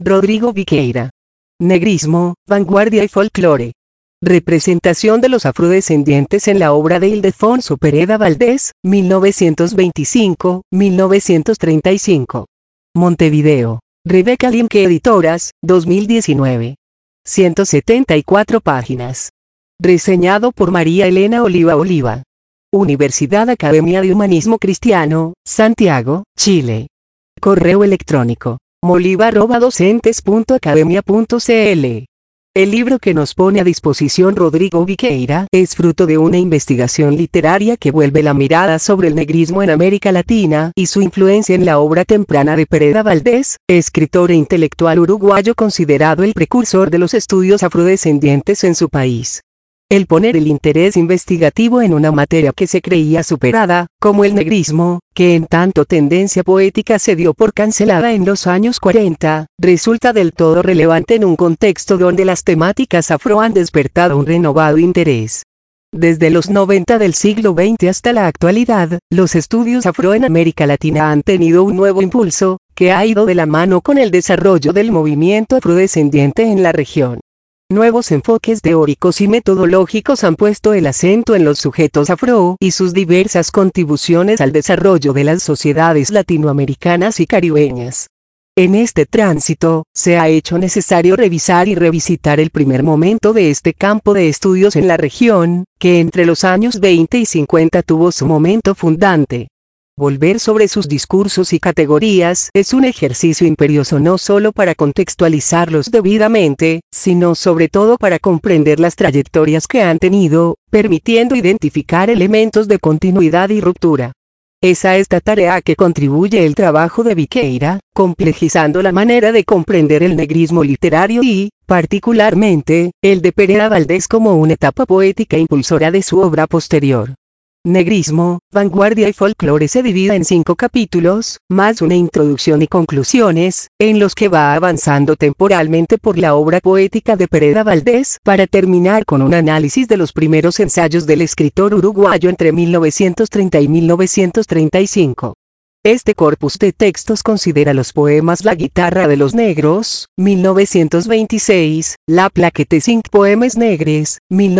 Rodrigo Viqueira. Negrismo, vanguardia y folclore. Representación de los afrodescendientes en la obra de Ildefonso Pereda Valdés, 1925-1935. Montevideo. Rebeca Limke Editoras, 2019. 174 páginas. Reseñado por María Elena Oliva. Universidad Academia de Humanismo Cristiano, Santiago, Chile. Correo electrónico: moliva@docentes.academia.cl. El libro que nos pone a disposición Rodrigo Viqueira es fruto de una investigación literaria que vuelve la mirada sobre el negrismo en América Latina y su influencia en la obra temprana de Pereda Valdés, escritor e intelectual uruguayo considerado el precursor de los estudios afrodescendientes en su país. El poner el interés investigativo en una materia que se creía superada, como el negrismo, que en tanto tendencia poética se dio por cancelada en los años 40, resulta del todo relevante en un contexto donde las temáticas afro han despertado un renovado interés. Desde los 90 del siglo XX hasta la actualidad, los estudios afro en América Latina han tenido un nuevo impulso, que ha ido de la mano con el desarrollo del movimiento afrodescendiente en la región. Nuevos enfoques teóricos y metodológicos han puesto el acento en los sujetos afro y sus diversas contribuciones al desarrollo de las sociedades latinoamericanas y caribeñas. En este tránsito, se ha hecho necesario revisar y revisitar el primer momento de este campo de estudios en la región, que entre los años 20 y 50 tuvo su momento fundante. Volver sobre sus discursos y categorías es un ejercicio imperioso no solo para contextualizarlos debidamente, sino sobre todo para comprender las trayectorias que han tenido, permitiendo identificar elementos de continuidad y ruptura. Es a esta tarea que contribuye el trabajo de Viqueira, complejizando la manera de comprender el negrismo literario y, particularmente, el de Pereda Valdés como una etapa poética impulsora de su obra posterior. Negrismo, vanguardia y folclore se divide en 5 capítulos, más una introducción y conclusiones, en los que va avanzando temporalmente por la obra poética de Pereda Valdés, para terminar con un análisis de los primeros ensayos del escritor uruguayo entre 1930 y 1935. Este corpus de textos considera los poemas La guitarra de los negros, 1926, La plaquette 5 poemes negres,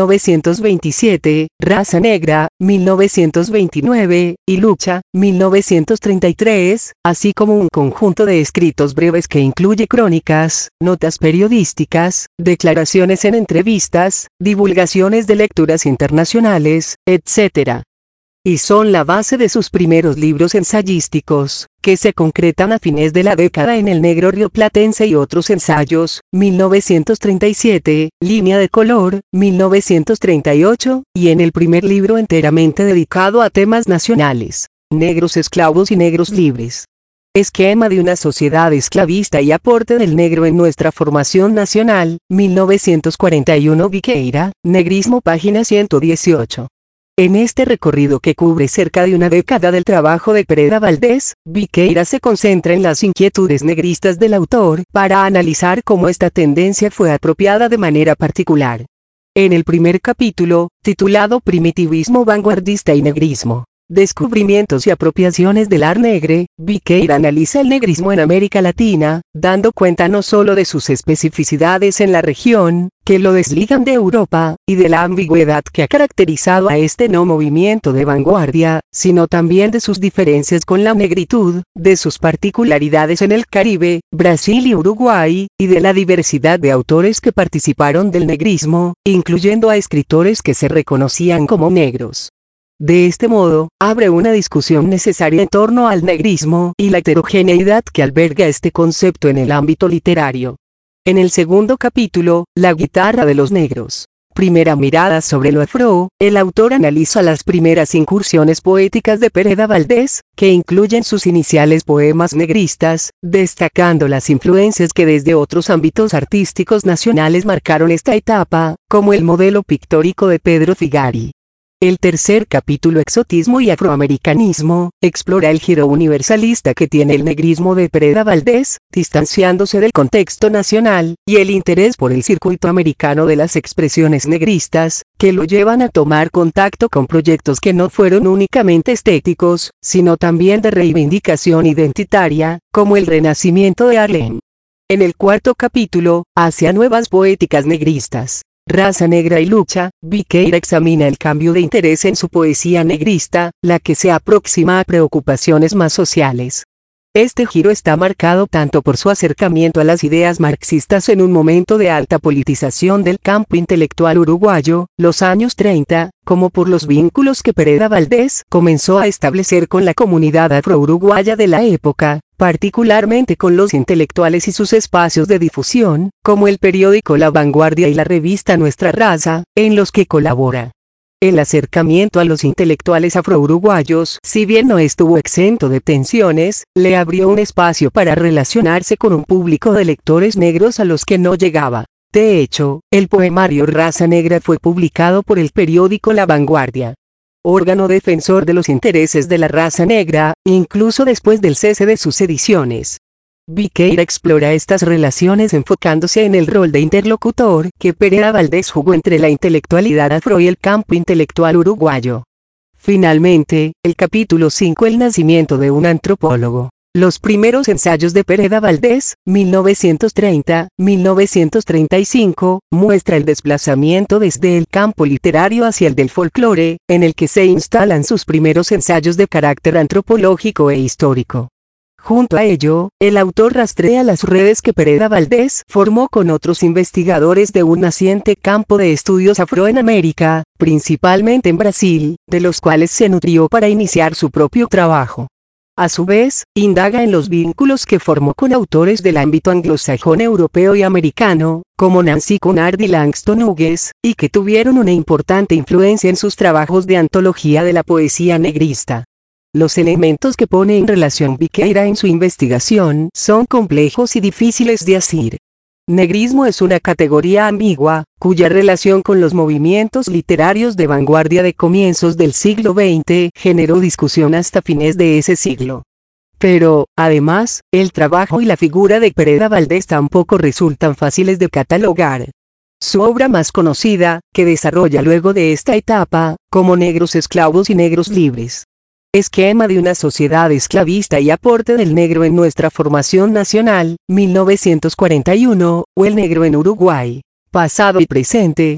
1927, Raza negra, 1929, y Lucha, 1933, así como un conjunto de escritos breves que incluye crónicas, notas periodísticas, declaraciones en entrevistas, divulgaciones de lecturas internacionales, etc. Y son la base de sus primeros libros ensayísticos, que se concretan a fines de la década en El Negro Rioplatense y otros ensayos, 1937, Línea de color, 1938, y en el primer libro enteramente dedicado a temas nacionales, Negros esclavos y negros libres. Esquema de una sociedad esclavista y aporte del negro en nuestra formación nacional, 1941 Viqueira, Negrismo página 118. En este recorrido que cubre cerca de una década del trabajo de Pereda Valdés, Viqueira se concentra en las inquietudes negristas del autor, para analizar cómo esta tendencia fue apropiada de manera particular. En el primer capítulo, titulado Primitivismo vanguardista y negrismo, descubrimientos y apropiaciones del art negre, Viqueira analiza el negrismo en América Latina, dando cuenta no solo de sus especificidades en la región, que lo desligan de Europa, y de la ambigüedad que ha caracterizado a este no movimiento de vanguardia, sino también de sus diferencias con la negritud, de sus particularidades en el Caribe, Brasil y Uruguay, y de la diversidad de autores que participaron del negrismo, incluyendo a escritores que se reconocían como negros. De este modo, abre una discusión necesaria en torno al negrismo y la heterogeneidad que alberga este concepto en el ámbito literario. En el segundo capítulo, La guitarra de los negros, primera mirada sobre lo afro, el autor analiza las primeras incursiones poéticas de Pereda Valdés, que incluyen sus iniciales poemas negristas, destacando las influencias que desde otros ámbitos artísticos nacionales marcaron esta etapa, como el modelo pictórico de Pedro Figari. El tercer capítulo, Exotismo y Afroamericanismo, explora el giro universalista que tiene el negrismo de Pereda Valdés, distanciándose del contexto nacional, y el interés por el circuito americano de las expresiones negristas, que lo llevan a tomar contacto con proyectos que no fueron únicamente estéticos, sino también de reivindicación identitaria, como el Renacimiento de Harlem. En el cuarto capítulo, Hacia nuevas poéticas negristas, raza negra y lucha, Viqueira examina el cambio de interés en su poesía negrista, la que se aproxima a preocupaciones más sociales. Este giro está marcado tanto por su acercamiento a las ideas marxistas en un momento de alta politización del campo intelectual uruguayo, los años 30, como por los vínculos que Pereda Valdés comenzó a establecer con la comunidad afro-uruguaya de la época, particularmente con los intelectuales y sus espacios de difusión, como el periódico La Vanguardia y la revista Nuestra Raza, en los que colabora. El acercamiento a los intelectuales afro-uruguayos, si bien no estuvo exento de tensiones, le abrió un espacio para relacionarse con un público de lectores negros a los que no llegaba. De hecho, el poemario Raza Negra fue publicado por el periódico La Vanguardia, órgano defensor de los intereses de la raza negra, incluso después del cese de sus ediciones. Viqueira explora estas relaciones enfocándose en el rol de interlocutor que Pereda Valdés jugó entre la intelectualidad afro y el campo intelectual uruguayo. Finalmente, el capítulo 5 El nacimiento de un antropólogo. Los primeros ensayos de Pereda Valdés, 1930-1935, muestra el desplazamiento desde el campo literario hacia el del folclore, en el que se instalan sus primeros ensayos de carácter antropológico e histórico. Junto a ello, el autor rastrea las redes que Pereda Valdés formó con otros investigadores de un naciente campo de estudios afro en América, principalmente en Brasil, de los cuales se nutrió para iniciar su propio trabajo. A su vez, indaga en los vínculos que formó con autores del ámbito anglosajón europeo y americano, como Nancy Cunard y Langston Hughes, y que tuvieron una importante influencia en sus trabajos de antología de la poesía negrista. Los elementos que pone en relación Viqueira en su investigación son complejos y difíciles de asir. Negrismo es una categoría ambigua, cuya relación con los movimientos literarios de vanguardia de comienzos del siglo XX generó discusión hasta fines de ese siglo. Pero, además, el trabajo y la figura de Pereda Valdés tampoco resultan fáciles de catalogar. Su obra más conocida, que desarrolla luego de esta etapa, como Negros esclavos y negros libres. Esquema de una sociedad esclavista y aporte del negro en nuestra formación nacional, 1941, o El negro en Uruguay, pasado y presente,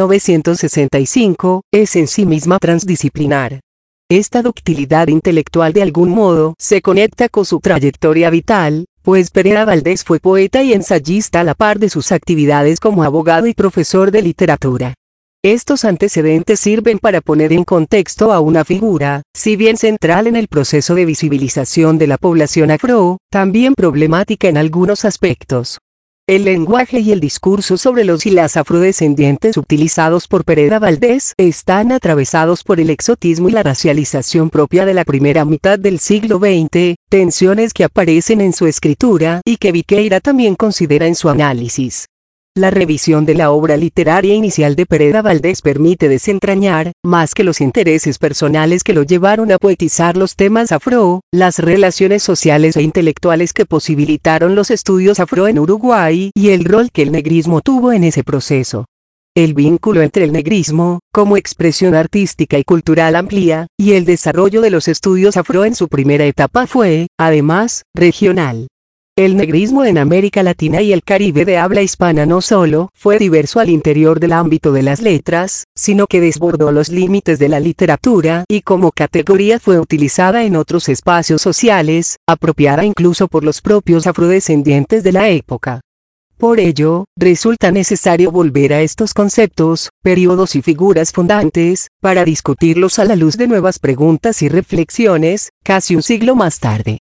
1965, es en sí misma transdisciplinar. Esta ductilidad intelectual de algún modo se conecta con su trayectoria vital, pues Pereda Valdés fue poeta y ensayista a la par de sus actividades como abogado y profesor de literatura. Estos antecedentes sirven para poner en contexto a una figura, si bien central en el proceso de visibilización de la población afro, también problemática en algunos aspectos. El lenguaje y el discurso sobre los y las afrodescendientes utilizados por Pereda Valdés están atravesados por el exotismo y la racialización propia de la primera mitad del siglo XX, tensiones que aparecen en su escritura y que Viqueira también considera en su análisis. La revisión de la obra literaria inicial de Pereda Valdés permite desentrañar, más que los intereses personales que lo llevaron a poetizar los temas afro, las relaciones sociales e intelectuales que posibilitaron los estudios afro en Uruguay y el rol que el negrismo tuvo en ese proceso. El vínculo entre el negrismo, como expresión artística y cultural amplia, y el desarrollo de los estudios afro en su primera etapa fue, además, regional. El negrismo en América Latina y el Caribe de habla hispana no solo fue diverso al interior del ámbito de las letras, sino que desbordó los límites de la literatura y como categoría fue utilizada en otros espacios sociales, apropiada incluso por los propios afrodescendientes de la época. Por ello, resulta necesario volver a estos conceptos, periodos y figuras fundantes, para discutirlos a la luz de nuevas preguntas y reflexiones, casi un siglo más tarde.